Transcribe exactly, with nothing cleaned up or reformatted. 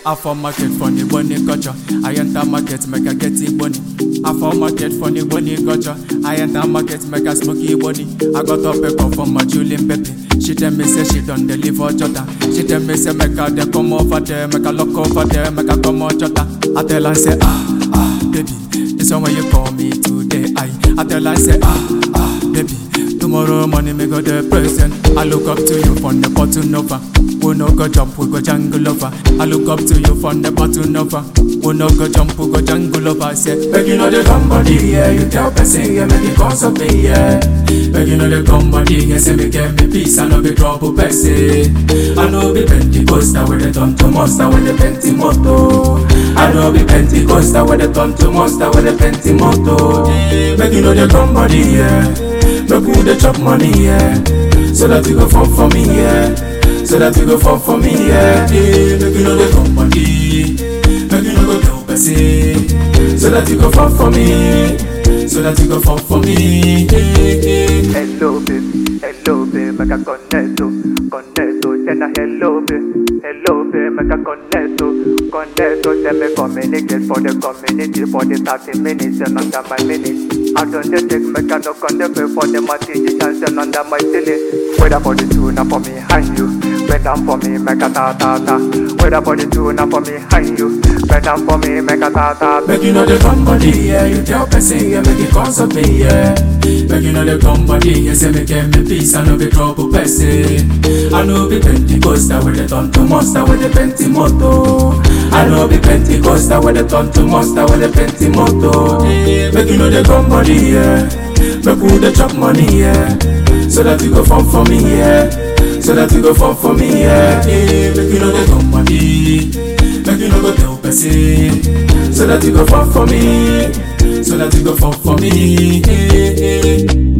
I for market funny bunny culture. I enter market make I get it bunny. I for market funny bunny culture. I enter market make I smoky bunny. I got up pepper from my Julian Pepe. She tell me say she done deliver jota. She tell me say make I dey come over there, make I look over there, make I come on jota. I tell her say ah ah baby, this one when you call me today. I I tell her say ah ah baby, tomorrow morning me go the present. I look up to you from the bottom over. We no go jump, we go jungle over. I look up to you from the bottom over. We no go jump, we go jungle over. Say, make you know the company, yeah. You tell person, yeah, make it cause of me, yeah. Make you know the company, yeah. Say me get me peace, I no be trouble person. I know be Pentecostal with the turn to monster with the Pentimoto. I know be Pentecostal with the turn to monster with the Pentimoto. Make you know the company, yeah. Make you the chop money, yeah. So that you go fall for me, yeah. So that you go fall for me, yeah. Make you know the company. Make you know go tell person. So that you go fall for me. So that you go fall for me. Hello baby, hello baby, make a connect, connect, then a hello baby, hello baby, make a connect, connect, then me communicate for the community for the thirty minutes and under my minutes. I don't take make a no connect for the materials and under my daily. Whether for the tune for me and you, whether for me make a ta ta ta. Whether for the tune for me and you, whether for me make a ta ta. Make you know the company, yeah. You tell person, yeah, make it cause of me, yeah. Make you know the company, yeah. Say me get me peace, I know be trouble person. I know be Pentecostal with the turn to monster with the Pentimoto. I know be Pentecostal with the turn to monster with the Pentimoto. Make you know the company, yeah. Make you the chop money, yeah. So that you go fall for me, yeah. So that you go fall for me, yeah. Make you know the company. Make you know go tell person. So that you go fall for me. So that you go fall for me.